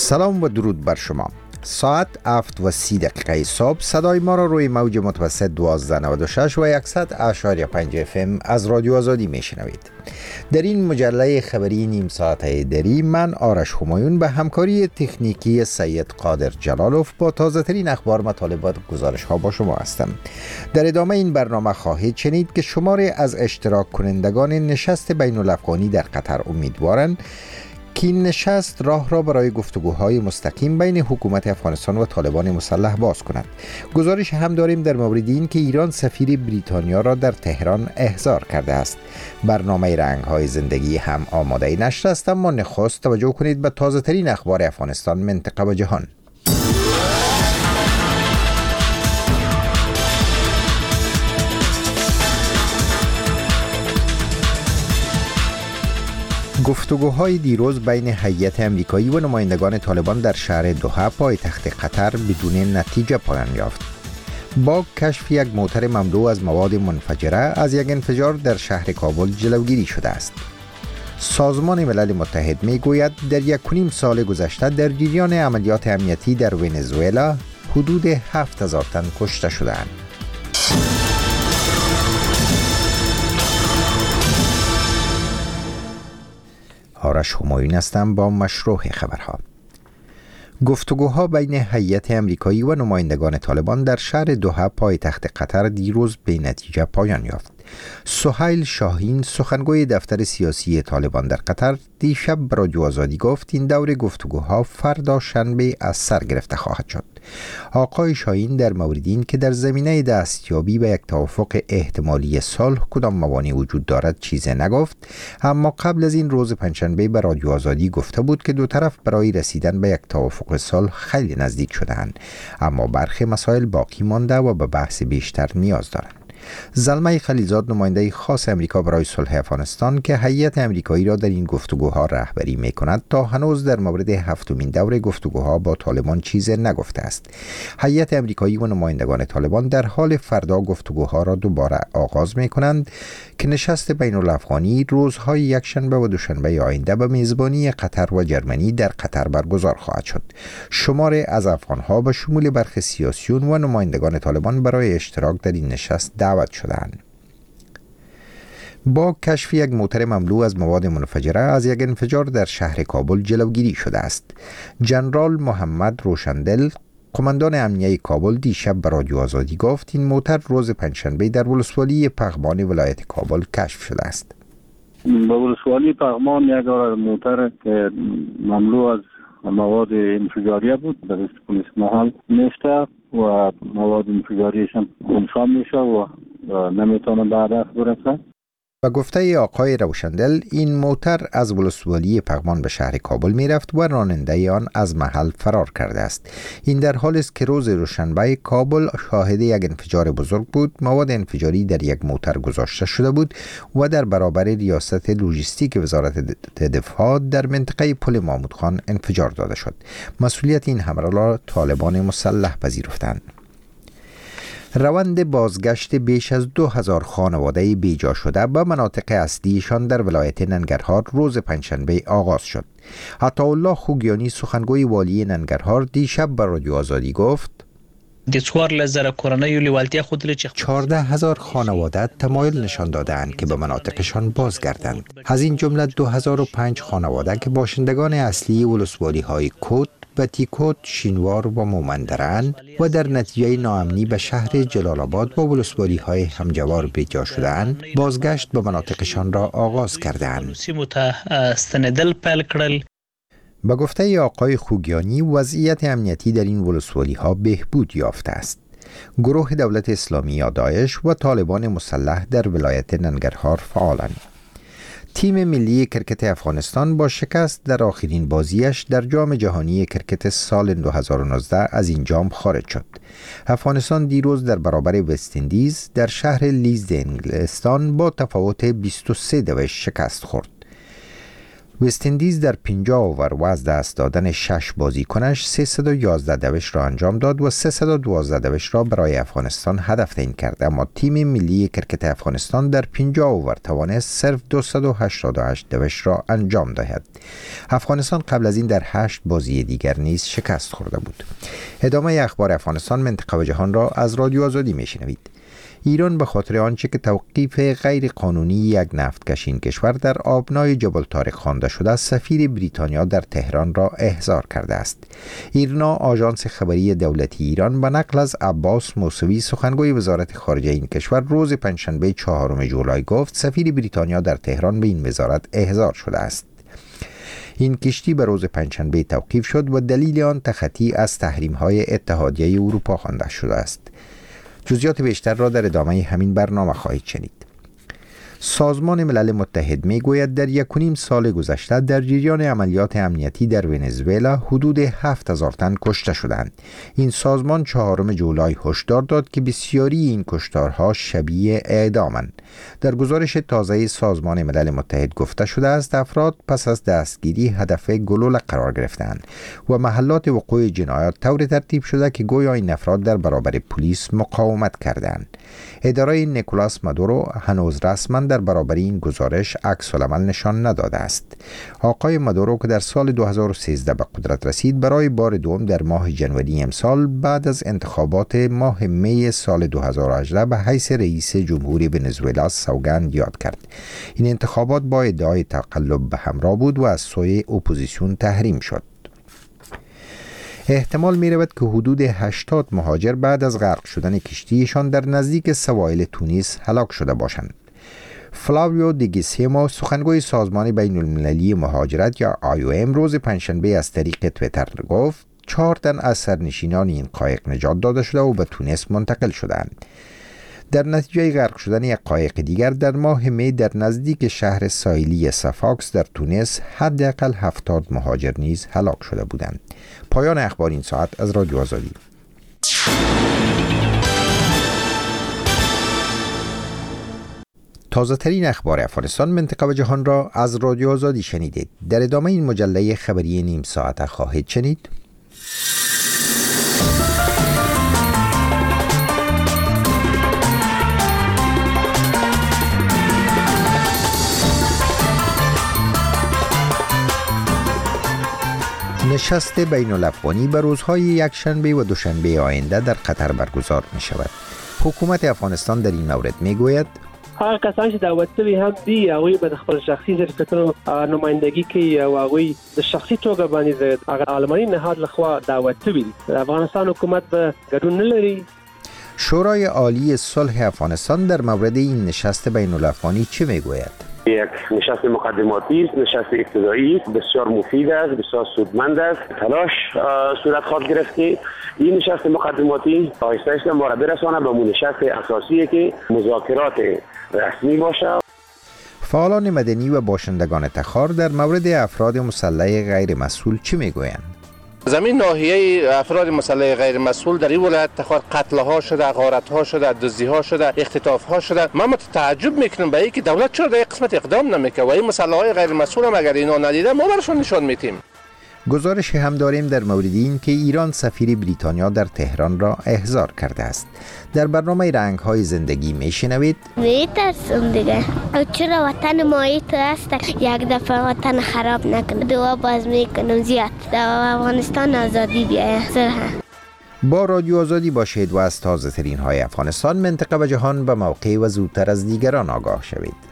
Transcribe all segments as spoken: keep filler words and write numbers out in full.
سلام و درود بر شما. ساعت هفت و سی دقیقه صبح صدای ما را روی موج متوسط دوازده نود و شش و صد اشاری پنج اف ام از رادیو آزادی میشنوید. در این مجله خبری نیم ساعته دری من آرش همایون به همکاری تکنیکی سید قادر جلالوف با تازه ترین اخبار، مطالب و گزارش ها با شما هستم. در ادامه این برنامه خواهید شنید که شماری از اشتراک کنندگان نشست بین الافغانی در قطر امیدوارند که این نشست راه را برای گفتگوهای مستقیم بین حکومت افغانستان و طالبان مسلح باز کند. گزارش هم داریم در مورد این که ایران سفیر بریتانیا را در تهران احضار کرده است. برنامه رنگ‌های زندگی هم آماده نشر است، اما نخست توجه کنید به تازه ترین اخبار افغانستان، منطقه و جهان. گفتگوهای دیروز بین هیئت امریکایی و نمایندگان طالبان در شهر دوحه پایتخت قطر بدون نتیجه پایان یافت. با کشف یک موتر مملو از مواد منفجره از یک انفجار در شهر کابل جلوگیری شده است. سازمان ملل متحد می گوید در یک و نیم سال گذشته در جریان عملیات امنیتی در ونزوئلا حدود هفت هزار تن کشته شده‌اند. آرش همایون هستم با مشروع خبرها. گفتگوها بین هیئت امریکایی و نمایندگان طالبان در شهر دوحه پایتخت قطر دیروز به نتیجه پایان یافت. سهیل شاهین، سخنگوی دفتر سیاسی طالبان در قطر، دیشب به رادیو آزادی گفت این دور گفتگوها فردا شنبه از سر گرفته خواهد شد. آقای شاهین در مورد این که در زمینه دستیابی به یک توافق احتمالی صلح کدام موانع وجود دارد چیزی نگفت، اما قبل از این روز پنجشنبه به رادیو آزادی گفته بود که دو طرف برای رسیدن به یک توافق صلح خیلی نزدیک شده‌اند، اما برخی مسائل باقی مانده و به بحث بیشتر نیاز دارند. زلمه خلیلزاد، نماینده خاص امریکا برای صلح افغانستان که هیئت امریکایی را در این گفتگوها رهبری می‌کند، تا هنوز در مورد هفتمین دور گفتگوها با طالبان چیزی نگفته است. هیئت امریکایی و نمایندگان طالبان در حال فردا گفتگوها را دوباره آغاز می‌کنند که نشست بین الافغانی روزهای یکشنبه و دوشنبه آینده به میزبانی قطر و جرمنی در قطر برگزار خواهد شد. شماری از افغان‌ها به شمول برخی سیاسیون و نمایندگان طالبان برای اشتراک در این نشست دعوت شدند. با کشف یک موتر مملو از مواد منفجره از یک انفجار در شهر کابل جلوگیری شده است. جنرال محمد روشندل، قماندان امنیه کابل، دیشب به رادیو آزادی گفت این موتر روز پنجشنبه در ولسوالی پغمان ولایت کابل کشف شده است. به ولسوالی پغمان یک موتر که مملو از مواد انفجاریه بود در است پلیس محل میفته و مواد انفجاریش هم خونسا میشه و نمیتونه به هدف برسه. به گفته آقای روشندل، این موتر از ولسوالی پغمان به شهر کابل می رفت و راننده آن از محل فرار کرده است. این در حالی است که روز دوشنبه کابل شاهد یک انفجار بزرگ بود. مواد انفجاری در یک موتر گذاشته شده بود و در برابر ریاست لوجستیک وزارت دفاع در منطقه پل محمود خان انفجار داده شد. مسئولیت این حمله را طالبان مسلح پذیرفتند. روند بازگشت بیش از دو هزار خانواده بیجا شده به مناطق اصلیشان در ولایت ننگرهار روز پنجشنبه آغاز شد. عطاالله خوگیانی، سخنگوی والی ننگرهار، دیشب به رادیو آزادی گفت چهارده هزار خانواده تمایل نشان دادند که به مناطقشان بازگردند. از این جمله دو هزار و پنج خانواده که باشندگان اصلی ولسوالی های کوت، بتیکوت، شینوار و مومندران و در نتیجه ناامنی به شهر جلال آباد با ولسوالی های همجوار بیجا شدند، بازگشت به مناطقشان را آغاز کردند. به گفته آقای خوگیانی، وضعیت امنیتی در این ولسوالی ها بهبود یافته است. گروه دولت اسلامی یا داعش و طالبان مسلح در ولایت ننگرهار فعالند. تیم ملی کرکت افغانستان با شکست در آخرین بازیش در جام جهانی کرکت سال دو هزار و نوزده از این جام خارج شد. افغانستان دیروز در برابر وست اندیز در شهر لیدز انگلستان با تفاوت بیست و سه دویست شکست خورد. وست اندیز در پنجاه اوور و از دست دادن شش بازیکنش سیصد و یازده دوش را انجام داد و سیصد و دوازده دوش را برای افغانستان هدف تعیین کرد، اما تیم ملی کرکت افغانستان در پنجاه اوور توانست صرف دویست و هشتاد و هشت دوش را انجام دهد. افغانستان قبل از این در هشت بازی دیگر نیز شکست خورده بود. ادامه اخبار افغانستان، منطقه و جهان را از رادیو آزادی میشنوید. ایران به خاطر آنچه که توقیف غیر قانونی یک نفتکش این کشور در آبنای جبل طارق خوانده شده، سفیر بریتانیا در تهران را احضار کرده است. ایرنا، آژانس خبری دولتی ایران، به نقل از عباس موسوی سخنگوی وزارت خارجه این کشور روز پنجشنبه چهارم جولای گفت سفیر بریتانیا در تهران به این وزارت احضار شده است. این کشتی به روز پنجشنبه توقیف شد و دلیل آن تخطی از تحریم‌های اتحادیه اروپا خوانده شده است. جزئیات بیشتر را در ادامه همین برنامه خواهید شنید. سازمان ملل متحد می گوید در یک و نیم سال گذشته در جریان عملیات امنیتی در ونزوئلا حدود هفت هزار تن کشته شدند. این سازمان چهارم جولای هشدار داد که بسیاری این کشتارها شبیه اعدامند. در گزارش تازه سازمان ملل متحد گفته شده است افراد پس از دستگیری هدف گلوله قرار گرفتند و محلات وقوع جنایات طور ترتیب شده که گویا این افراد در برابر پلیس مقاومت کردند. اداره نیکولاس مادورو هنوز رسما در برابر این گزارش عکس العمل نشان نداده است. آقای مادورو که در سال دو هزار و سیزده به قدرت رسید، برای بار دوم در ماه ژانویه امسال بعد از انتخابات ماه می سال دو هزار و هجده به حیث رئیس جمهوری ونزوئلا سوگند یاد کرد. این انتخابات با ادعای تقلب به همراه بود و از سوی اپوزیسیون تحریم شد. احتمال می رود که حدود هشتاد مهاجر بعد از غرق شدن کشتیشان در نزدیک سواحل تونس هلاک شده باشند. فلاویو دیگیسیمو، سخنگوی سازمان بین المللی مهاجرت یا آی او ام، روز پنجشنبه از طریق توییتر گفت چهار تن از سرنشینان این قایق نجات داده شده و به تونس منتقل شدند. در نتیجه غرق شدن یک قایق دیگر در ماه می در نزدیک شهر ساحلی سفاکس در تونس حداقل هفتاد مهاجر نیز هلاک شده بودند. پایان اخبار این ساعت از رادیو آزادی. تازه ترین اخبار افغانستان، منطقه و جهان را از رادیو آزادی شنیدید. در ادامه این مجله خبری نیم ساعت خواهید شنید: نشست بین الافغانی به روزهای یکشنبه و دوشنبه آینده در قطر برگزار می شود. حکومت افغانستان در این مورد می گوید هغه کسان چې دعوت شوي هم دي هغوی به خپل شخصي ظرفیتونو نمایندګي کوي او هغوی د شخصي توګه باندې د آلماني نهاد لخوا دعوت شوي دي. افغانستان حکومت به ګډون نه لري. شورای عالی صلح افغانستان در مورد این نشست بین الافغانی چه می گوید؟ یک نشست مقدماتی است، نشست ابتدایی است، بسیار مفید است، بسیار سودمند است. تلاش صورت خواهد گرفت که این نشست مقدماتی آهسته آهسته ما را برسانه به نشست اساسی که مذاکرات رسمی باشه. فعالان مدنی و باشندگان تخار در مورد افراد مسلح غیر مسئول چه میگویند؟ زمین ناحیه افراد مسلح غیر مسئول در این ولایت تخار قتل ها شده، غارت ها شده، دزدی ها شده، اختطاف ها شده. من متعجب میکنم به اینکه دولت چرا در این قسمت اقدام نمیکنه و این مسلح های غیر مسئول هم اگر اینا ندیده ما برشون نشان میتیم. گزارش هم داریم در مورد این که ایران سفیر بریتانیا در تهران را احضار کرده است. در برنامه رنگ های زندگی میشنوید میترسم دیگه او چرا وطن ما ایت است یک دفعه وطن خراب نکنه. دعا باز میکنم زیاد در افغانستان آزادی بیایه. با رادیو آزادی باشید و از تازه ترین های افغانستان، منطقه و جهان به موقع و زودتر از دیگران آگاه شوید.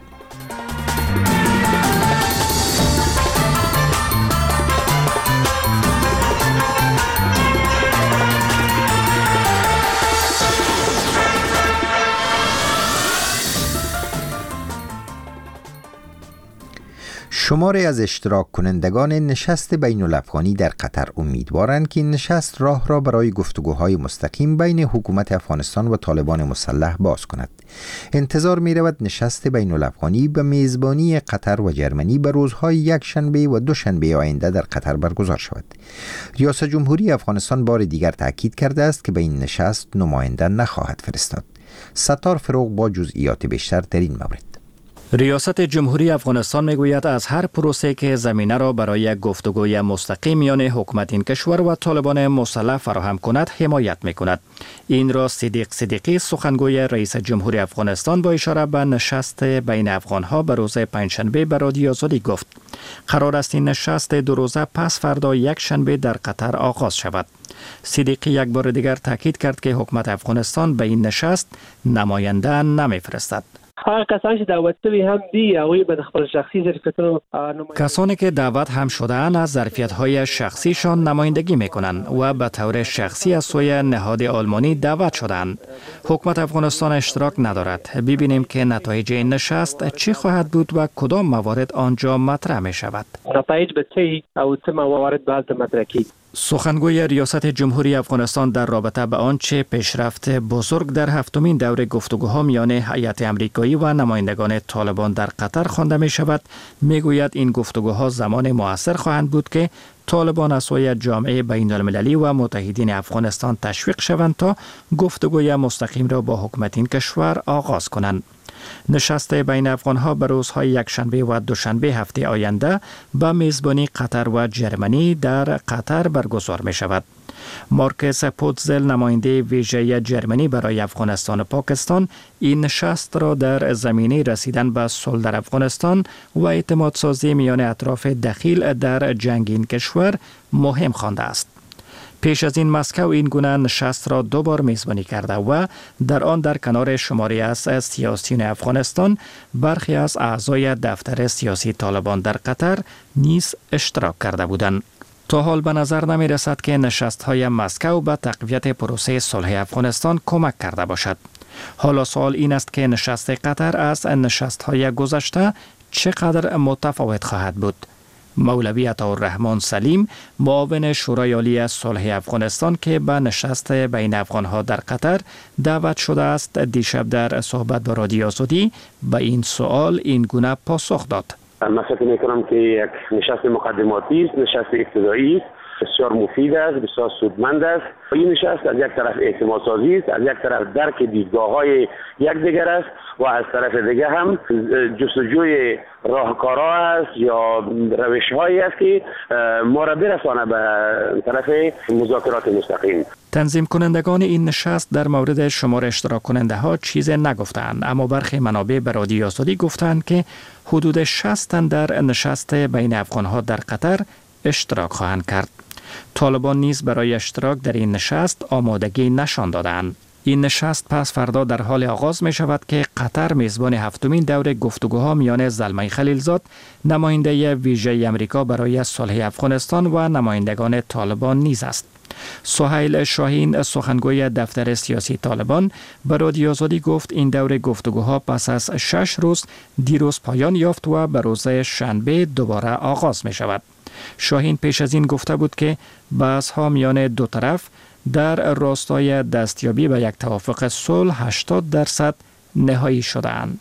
شماری از اشتراک کنندگان نشست بین الافغانی در قطر امیدوارند که این نشست راه را برای گفتگوهای مستقیم بین حکومت افغانستان و طالبان مسلح باز کند. انتظار می رود نشست بین الافغانی به میزبانی قطر و جرمنی به روزهای یک شنبه و دوشنبه آینده در قطر برگزار شود. ریاست جمهوری افغانستان بار دیگر تاکید کرده است که به این نشست نماینده نخواهد فرستاد. ستار فروغ با جزئیات بیشتر در این مورد. ریاست جمهوری افغانستان میگوید از هر پروسه که زمینه را برای گفتگوی مستقیم میان حکومت این کشور و طالبان مسلح فراهم کند حمایت میکند. این را صدیق صدیقی سخنگوی رئیس جمهوری افغانستان با اشاره به نشست بین افغانها به روز پنجشنبه به رادیو آزادی گفت. قرار است این نشست دو روزه پس فردا یک شنبه در قطر آغاز شود. صدیقی یک بار دیگر تاکید کرد که حکومت افغانستان به این نشست نماینده نمیفرستد. هر کسانی که دعوت شوی هم دی اوی به خپل شخصی ظرفیتونو کسانی که دعوت هم شده‌اند از ظرفیت‌های شخصیشان نمایندگی می‌کنند و به طور شخصی از سوی نهاد آلمانی دعوت شدند. حکومت افغانستان اشتراک ندارد. ببینیم که نتایج این نشست چی خواهد بود و کدام موارد آنجا مطرح می‌شود. نتایج به چی او چه موارد به مطرح کی؟ سخنگوی ریاست جمهوری افغانستان در رابطه به آنچه پیشرفت بزرگ در هفتمین دوره گفتگوها میان هیئت آمریکایی و نمایندگان طالبان در قطر خوانده می شود میگوید این گفتگوها زمان موثر خواهند بود که طالبان از سوی جامعه بین المللی و متحدین افغانستان تشویق شوند تا گفتگوی مستقیم را با حکومت این کشور آغاز کنند. نشست بین افغانها به روزهای یکشنبه و دوشنبه هفته آینده به میزبانی قطر و جرمنی در قطر برگزار می شود. مارکس پوتزل نماینده ویژه جرمنی برای افغانستان و پاکستان این نشست را در زمینه رسیدن به صلح در افغانستان و اعتماد سازی میان اطراف دخیل در جنگ این کشور مهم خوانده است. پیش از این مسکو این گونه نشست را دو بار میزبانی کرده و در آن در کنار شماری از سیاسیون افغانستان برخی از اعضای دفتر سیاسی طالبان در قطر نیز اشتراک کرده بودند. تا حال به نظر نمی رسد که نشست های مسکو به تقویت پروسه صلح افغانستان کمک کرده باشد. حالا سوال این است که نشست قطر از نشست های گذشته چقدر متفاوت خواهد بود. مولوی عطاالرحمن سلیم معاون شورای عالی صلح افغانستان که به نشست بین افغانها در قطر دعوت شده است دیشب در صحبت با رادیو آزادی به این سوال این گونه پاسخ داد. من فکر می‌کنم که یک نشست مقدماتی است، نشست ابتدایی است، بسیار مفید است، بسیار سودمند است. این نشست از یک طرف اعتماد سازی است، از یک طرف درک دیدگاه‌های یکدیگر است و از طرف دیگر هم جستجوی راهکارها است یا روش‌هایی است که ما را برسانه به طرف مذاکرات مستقیم. تنظیم کنندگان این نشست در مورد شمار اشتراک کننده ها چیز نگفتند، اما برخی منابع به رادیو آزادی گفتند که حدود شصت تن در نشست بین افغانها در قطر اشتراک خواهند کرد. طالبان نیز برای اشتراک در این نشست آمادگی نشان دادند. این نشست پس فردا در حال آغاز می شود که قطر میزبان هفتمین دوره گفتگوها میان زلمه خلیلزاد نماینده ویژه آمریکا برای صلح افغانستان و نمایندگان طالبان نیز است. سهیل شاهین سخنگوی دفتر سیاسی طالبان به رادیو آزادی گفت این دوره گفتگوها پس از شش روز دیروز پایان یافت و به روز شنبه دوباره آغاز می شود. شاهین پیش از این گفته بود که بحث‌ها میان دو طرف در راستای دستیابی به یک توافق صلح هشتاد درصد نهایی شده‌اند.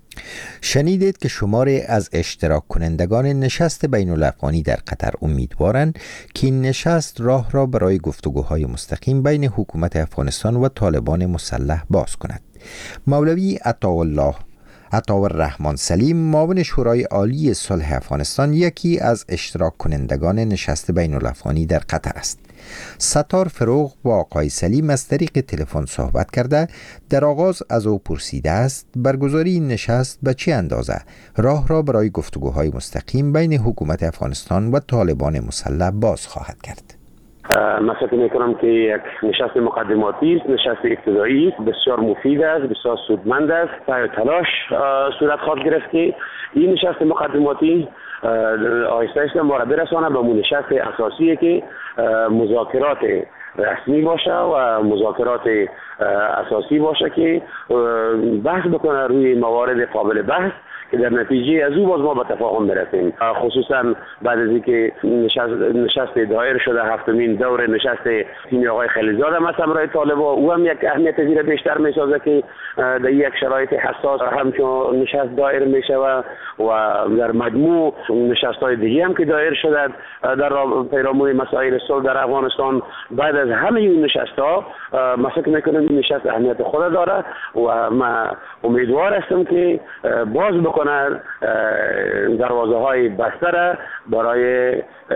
شنیدید که شماری از اشتراک کنندگان نشست بین الافغانی در قطر امیدوارند که این نشست راه را برای گفتگوهای مستقیم بین حکومت افغانستان و طالبان مسلح باز کند. مولوی عطاالله عطاالرحمن سلیم معاون شورای عالی صلح افغانستان یکی از اشتراک کنندگان نشست بین الافغانی در قطر است. ستار فروغ با آقای سلیم از طریق تلفن صحبت کرده در آغاز از او پرسیده است برگزاری این نشست به چه اندازه راه را برای گفتگوهای مستقیم بین حکومت افغانستان و طالبان مسلح باز خواهد کرد. من فکر میکنم که یک نشست مقدماتی است، نشست ابتدایی است، بسیار مفید است، بسیار سودمند است. سعی و تلاش صورت خواهد گرفت که این نشست مقدماتی آهسته آهسته ما را برسانه به اون نشست اساسی که مذاکرات رسمی باشه و مذاکرات اساسی باشه که بحث بکنه روی موارد قابل بحث که در نتیجه از او باز ما به تفاهم برسیم. خصوصا بعد از اینکه نشست نشست دایر شده هفتمین دور نشست تیم آقای خلیلزاد هم از همراه طالبان، او هم یک اهمیت زیر بیشتر میسازه که در یک شرایط حساس همچون نشست دایر میشه و در مجموع نشست‌های دیگه هم که دایر شده در پیرامون مسائل صلح در افغانستان. بعد از همه این نشست‌ها ما فکر می‌کنم این نشست اهمیت خود داره و ما امیدوار هستم که باز بکنه بکند دروازه های بسته را برای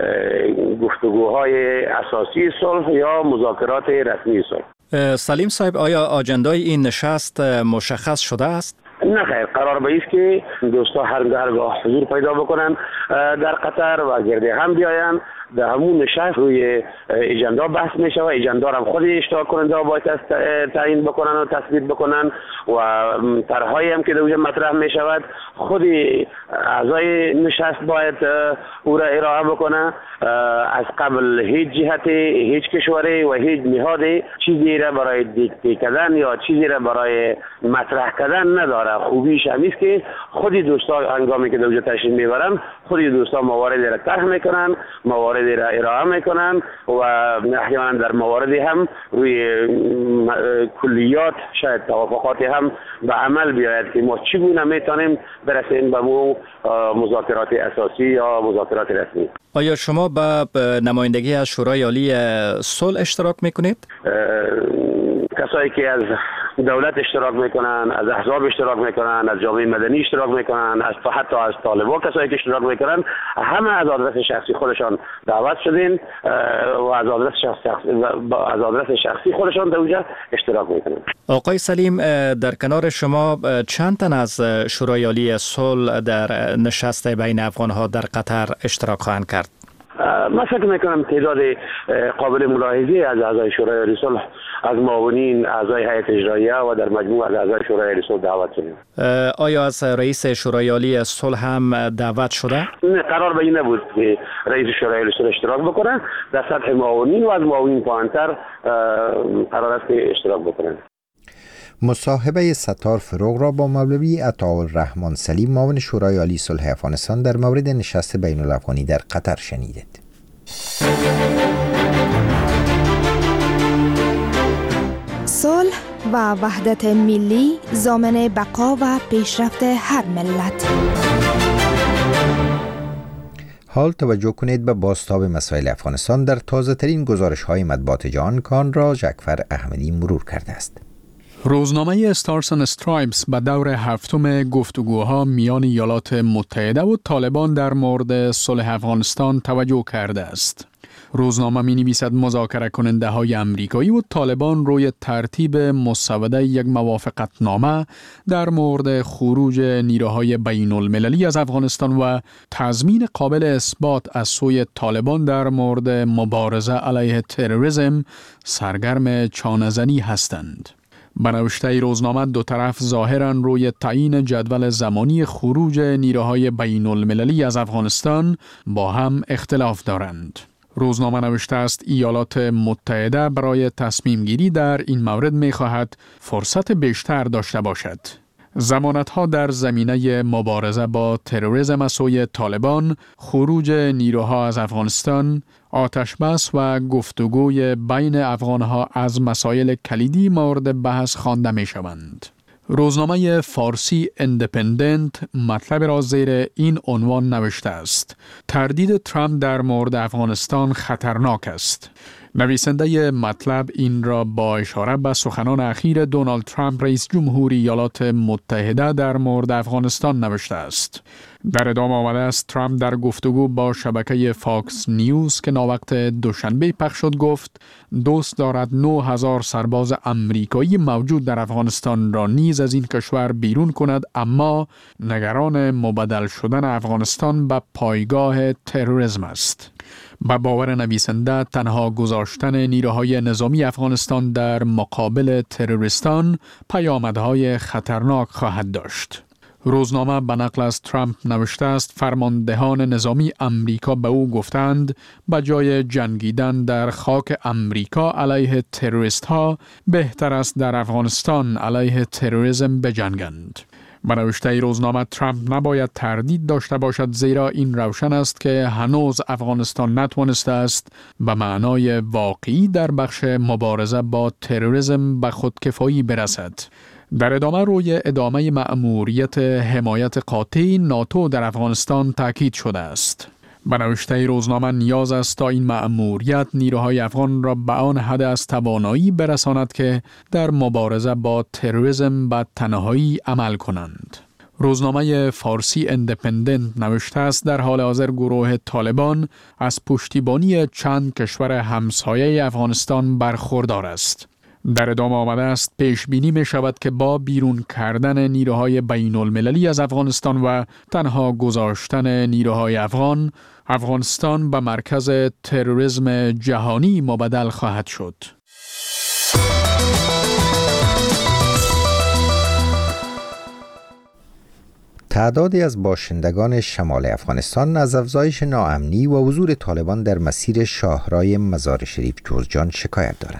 گفتگوهای اساسی صلح یا مذاکرات رسمی صلح. سلیم صاحب، آیا آجندای این نشست مشخص شده است؟ نه خیر، قرار به است که دوستا هر درگاه حضور پیدا بکنن در قطر و گرده هم بیاین. در همون نشست روی اجندا بحث می شود. اجندا هم خود اشتراک کننده باید تعیین بکنن و تصویب بکنن و طرحهایی هم که در اونجا مطرح می شود خود اعضای نشست باید او را ارائه بکنه. از قبل هیچ جهت، هیچ کشوری و هیچ نهاد چیزی را برای دیکته کردن یا چیزی را برای مطرح کردن نداره. خوبیش هم است که خود دوستا هنگامی که در اونجا تشریف میبرن خود دوستا مواردی را طرح میکنن، مواردی را ارائه میکنن و احیانا در مواردی هم روی کلیات شاید توافقاتی هم به عمل بیاید که ما چگونه میتونیم برسیم به مو مذاکرات اساسی یا مذاکرات رسمی. آیا شما به نمایندگی از شورای عالی صلح اشتراک میکنید؟ کسایی که از دولت اشتراک میکنن، از احزاب اشتراک میکنن، از جامعه مدنی اشتراک میکنن، از حتی از طالبان کسایی که اشتراک میکنن، همه از آدرس شخصی خودشان دعوت شدین و از آدرس شخصی از آدرس شخصی خودشان در اونجا اشتراک میکنن. آقای سلیم، در کنار شما چند تن از شورای عالی صلح در نشست بین افغان‌ها در قطر اشتراک خواهند کرد؟ من فکر میکنم تعداد قابل ملاحظه‌ای از اعضای شورای عالی صلح، از معاونین، اعضای هیئت اجراییه و در مجموع از اعضای شورای عالی صلح دعوت شدیم. آیا از رئیس شورای عالی صلح هم دعوت شده؟ نه، قرار به این نبود که رئیس شورای عالی صلح اشتراک بکنه. در سطح معاونین و از معاونین پایین‌تر قرار است که اشتراک بکنن. مصاحبه ستار فروغ را با مولوی عطاالرحمن سلیم معاون شورای عالی صلح افغانستان در مورد نشست بین الافغانی در قطر شنیدید. صلح و وحدت ملی ضامن بقا و پیشرفت هر ملت. حال توجه کنید به بازتاب مسائل افغانستان در تازه ترین گزارش های مطبوعات جهان کان را جعفر احمدی مرور کرده است. روزنامه استارز اند استرایپس به دور هفتم گفتگوها میان ایالات متحده و طالبان در مورد صلح افغانستان توجه کرده است. روزنامه می نویسد مذاکره کننده های امریکایی و طالبان روی ترتیب مسوده یک موافقتنامه در مورد خروج نیروهای بین المللی از افغانستان و تضمین قابل اثبات از سوی طالبان در مورد مبارزه علیه تروریسم سرگرم چانه‌زنی هستند. به نوشته روزنامه دو طرف ظاهراً روی تعیین جدول زمانی خروج نیروهای بین المللی از افغانستان با هم اختلاف دارند. روزنامه نوشته است ایالات متحده برای تصمیم گیری در این مورد می خواهد فرصت بیشتر داشته باشد. ضمانت‌ها در زمینه مبارزه با تروریسم از سوی طالبان، خروج نیروها از افغانستان، آتشبس و گفتگوی بین افغانها از مسائل کلیدی مورد بحث خوانده می‌شوند. روزنامه فارسی اندپندنت مطلب را زیر این عنوان نوشته است: تردید ترامپ در مورد افغانستان خطرناک است. نویسنده مطلب این را با اشاره به سخنان اخیر دونالد ترامپ رئیس جمهوری ایالات متحده در مورد افغانستان نوشته است. در ادامه آمده است ترامپ در گفتگو با شبکه فاکس نیوز که ناوقت دوشنبه پخش شد گفت دوست دارد نه هزار سرباز امریکایی موجود در افغانستان را نیز از این کشور بیرون کند، اما نگران مبدل شدن افغانستان به پایگاه تروریسم است. با باور نویسنده تنها گذاشتن نیروهای نظامی افغانستان در مقابل تروریستان پیامدهای خطرناک خواهد داشت. روزنامه به نقل از ترامپ نوشته است فرماندهان نظامی امریکا به او گفتند به جای جنگیدن در خاک امریکا علیه تروریست ها بهتر است در افغانستان علیه تروریسم بجنگند. به نوشته روزنامه ترامپ نباید تردید داشته باشد زیرا این روشن است که هنوز افغانستان نتوانسته است به معنای واقعی در بخش مبارزه با تروریسم به خودکفایی برسد. در ادامه روی ادامه مأموریت حمایت قاطع ناتو در افغانستان تاکید شده است. به نوشته روزنامه نیاز است تا این مأموریت نیروهای افغان را به آن حد از توانایی برساند که در مبارزه با تروریسم به تنهایی عمل کنند. روزنامه فارسی اندپندنت نوشته است در حال حاضر گروه طالبان از پشتیبانی چند کشور همسایه افغانستان برخوردار است. در ادامه آمده است پیش بینی می شود که با بیرون کردن نیروهای بین المللی از افغانستان و تنها گذاشتن نیروهای افغان، افغانستان به مرکز تروریسم جهانی مبدل خواهد شد. تعدادی از باشندگان شمال افغانستان از افزایش ناامنی و حضور طالبان در مسیر شاهرای مزار شریف جوزجان شکایت دارند.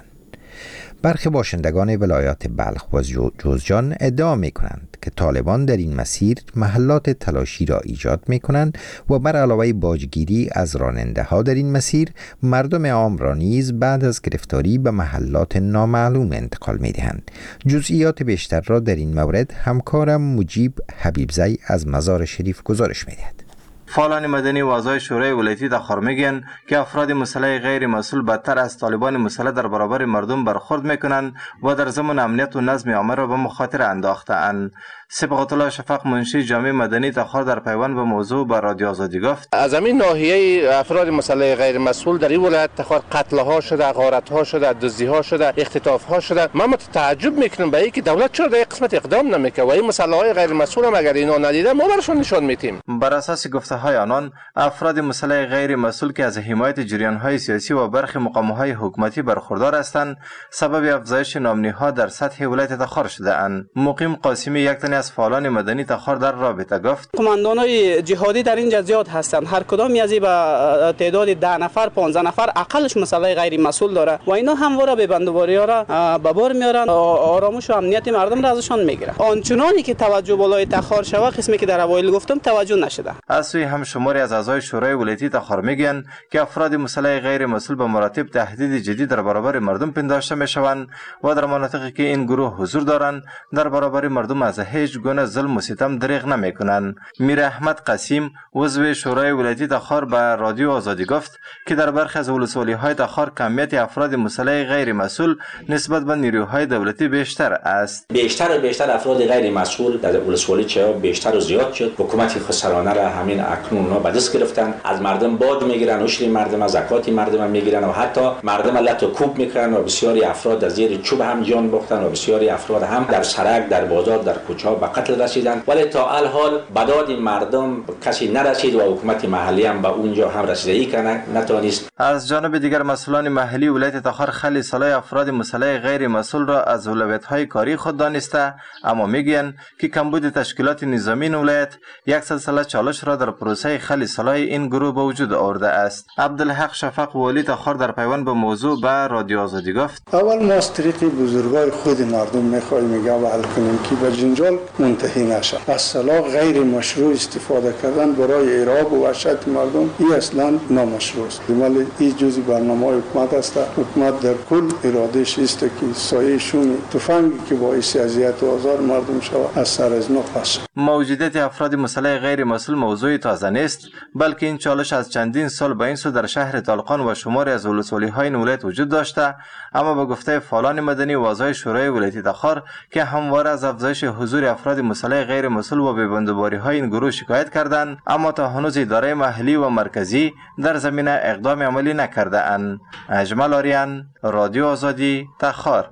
برخی باشندگان ولایات بلخ و جوزجان ادعا می کنند که طالبان در این مسیر محلات تلاشی را ایجاد می کنند و بر علاوه باجگیری از راننده ها در این مسیر، مردم عام را نیز بعد از گرفتاری به محلات نامعلوم انتقال می دهند. جزئیات بیشتر را در این مورد همکارم مجیب حبیبزی از مزار شریف گزارش می دهد. فعالان مدنی و اعضای شورای ولایتی تخار میگن که افراد مسلح غیر مسئول بدتر از طالبان مسلح در برابر مردم برخورد میکنند و در ضمن امنیت و نظم عامه را به مخاطره انداخته‌اند. صبغت الله شفق منشی جامعه مدنی تخار در پیوند به موضوع با رادیو آزادی گفت: از این ناحیه افراد مسلح غیر مسئول در این ولایت تخار قتل ها شده، غارت ها شده، دزدی ها شده، اختطاف ها شده. من متعجب میکنم به اینکه دولت چرا در این قسمت اقدام نمیکنه و این مسلح های غیر مسئول هم اگر اینا ندیده ما برشون نشان میدیم. بر اساس گفته های آنان، افراد مسلح غیر مسئول که از حمایت جریان های سیاسی و برخی مقام های حکومتی برخوردار هستند، سبب افزایش ناامنی ها در سطح ولایت تخار شده اند. مقیم قاسمی یک تن از فعالان مدنی تخار در رابطه گفت: کماندانای جهادی در اینجا زیاد هستند، هر کدام از با تعداد ده نفر پانزده نفر اقلش مسلح غیر مسئول داره و اینا همواره به بندوباری ها را به بار میارن، آرامش و امنیت مردم را ازشان میگیرن. آنچنانی که توجه بالای تخار شوه، قسمی که در اوایل گفتم توجه نشده. از سوی هم شماری از اعضای شورای ولایتی تخار میگن که افراد مسلح غیر مسئول به مراتب تهدید جدی در برابر مردم پنداشته میشوند و در مناطقی که این گروه حضور دارند در برابر مردم از هیچ گونه ظلم و ستم دریغ نمیکنند. میر احمد قسیم عضو شورای ولایتی تخار به رادیو آزادی گفت که در برخی از ولسوالی های تخار کمیت افراد مسلح غیر مسئول نسبت به نیروهای دولتی بیشتر است. بیشتر و بیشتر افراد غیر مسئول در ولسوالی چه بیشتر و زیاد شد. حکومت خسرانه را همین اکنون به دست گرفتن، از مردم باج میگیرن، عشر مردم از زکات مردم میگیرن و حتی مردم لط و کوب میکنن و بسیاری افراد از زیر چوب هم جان باختن و بسیاری افراد هم در سرک، در بازار، در کوچه ها به قتل رسیدن. ولی تا الحال به داد مردم کسی نرسید و حکومت محلی هم به اونجا هم رسیدگی کنه نتونست. از جانب دیگر مسئولان محلی ولایت تخار خلی سالای افراد مسلح غیر مسئول را از اولویت‌های کاری خود دانسته، اما میگن که کمبود تشکیلات نظامی ولایت یک سلسله چالش را در پروسه خلی سالای این گروه به وجود آورده است. عبدالحق شفق والی تخار در پیوند به موضوع به رادیو آزادی گفت: اول ما از طریق بزرگای خود مردم میخوایم میگه و حل کنیم که به جنجال منتهی نشه. از سلاح غیر مشروع استفاده کردن برای ارعاب و وحشت مردم این اصلا نامشروع است. ولی این جزء برنامه حکومت است. حکومت در کل ارادهش است که سایه شوم تفنگی که باعث اذیت و آزار مردم شود از سر از نو پس. موجودیت افراد مسلح غیر مسئول موضوع تازه نیست، بلکه این چالش از چندین سال به این سو در شهر طالقان و شماری از ولسوالی های ولایت وجود داشته، اما به گفته فعالان مدنی و اعضای شورای ولایتی تخار که همواره از افزایش حضور افراد مسلح غیر مسئول و به بندوباری های این گروه شکایت کردند، اما تا هنوز اداره محلی و مرکزی در زمینه اقدام عملی نکرده اند. اجمل آریان، رادیو آزادی، تخار.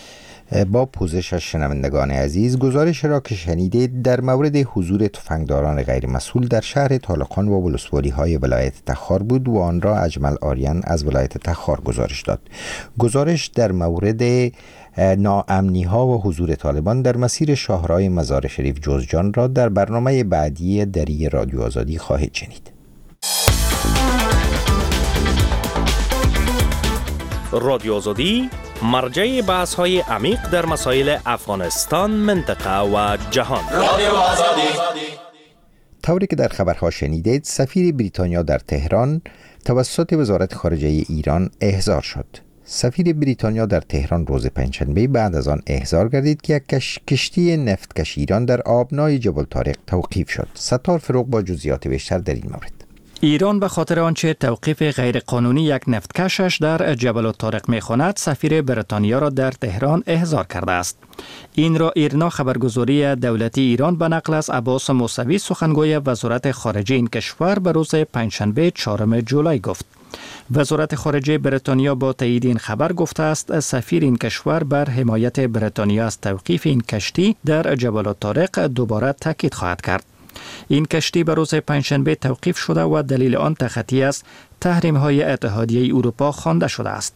با پوزش از شنوندگان عزیز، گزارش را که شنیدید در مورد حضور تفنگداران غیر مسئول در شهر طالقان و ولسوالی های ولایت تخار بود و آن را اجمل آریان از ولایت تخار گزارش داد. گزارش در مورد ناامنی ها و حضور طالبان در مسیر شاهرای مزار شریف جوزجان را در برنامه بعدی دری رادیو آزادی خواهید شنید. رادیو آزادی مرجع بحث های عمیق در مسائل افغانستان، منطقه و جهان. رادیو آزادی. طوری که در خبرها شنیدید، سفیر بریتانیا در تهران توسط وزارت خارجه ایران احضار شد. سفیر بریتانیا در تهران روز پنجشنبه بعد از آن احضار گردید که یک کشتی نفتکش ایران در آبنای جبل طارق توقیف شد. ستار فروغ با جزئیات بیشتر در این مورد. ایران به خاطر آنچه توقیف غیرقانونی یک نفتکشش در جبل الطارق می‌خواند، سفیر بریتانیا را در تهران احضار کرده است. این را ایرنا خبرگزاری دولتی ایران به نقل از عباس موسوی سخنگوی وزارت خارجه این کشور به روز پنجشنبه چهارم جولای گفت. وزارت خارجه بریتانیا با تایید این خبر گفته است سفیر این کشور بر حمایت بریتانیا از توقیف این کشتی در جبل الطارق دوباره تاکید خواهد کرد. این کشتی به روز پنجشنبه توقیف شده و دلیل آن تخطی از تحریم‌های اتحادیه اروپا خوانده شده است.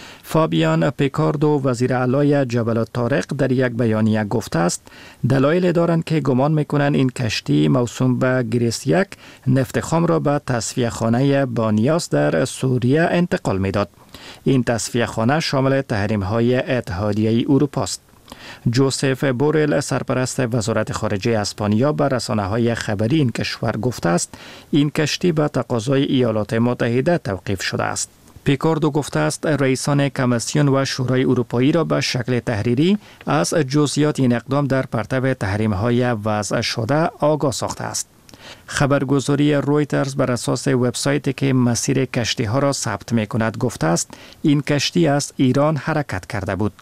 فابیان پیکاردو وزیر اعلی جبل الطارق در یک بیانیه گفته است دلایل دارند که گمان میکنند این کشتی موسوم به گریس یک نفت خام را به تصفیه خانه بانیاس در سوریه انتقال میداد. این تصفیه خانه شامل تحریم‌های اتحادیه اروپا است. جوزف بورل سرپرست وزارت خارجه اسپانیا به رسانه‌های خبری این کشور گفته است این کشتی به تقاضای ایالات متحده توقیف شده است. پیکاردو گفته است رئیسان کمیسیون و شورای اروپایی را به شکل تحریری از جزئیات این اقدام در پرتو تحریم‌های وضع شده آگاه ساخته است. خبرگزاری رویترز بر اساس وبسایتی که مسیر کشتی ها را ثبت می کند گفته است این کشتی از ایران حرکت کرده بود.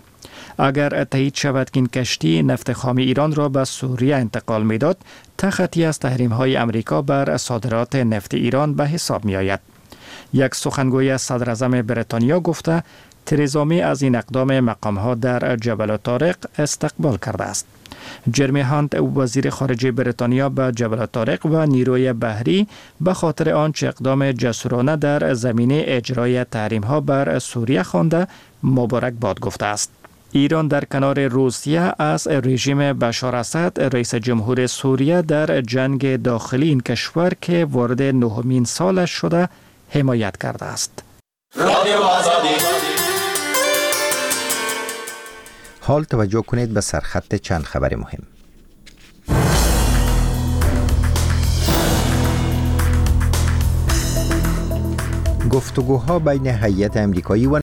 اگر تایید شود که این کشتی نفت خام ایران را به سوریه انتقال میداد، تخطی از تحریم‌های امریکا بر صادرات نفت ایران به حساب می آید. یک سخنگوی صدر اعظم بریتانیا گفته ترزا می از این اقدام مقام‌ها در جبل الطارق استقبال کرده است. جرمی هانت وزیر خارجه بریتانیا به جبل الطارق و نیروی بحری به خاطر آنچه اقدام جسورانه در زمینه اجرای تحریم‌ها بر سوریه خوانده مبارکباد گفته است. ایران در کنار روسیه از رژیم بشار اسد رئیس جمهور سوریه در جنگ داخلی این کشور که وارد نهمین سالش شده حمایت کرده است. رادیو آزادی. حال توجه کنید به سرخط چند خبر مهم. گفتگوها بین هیئت امریکایی و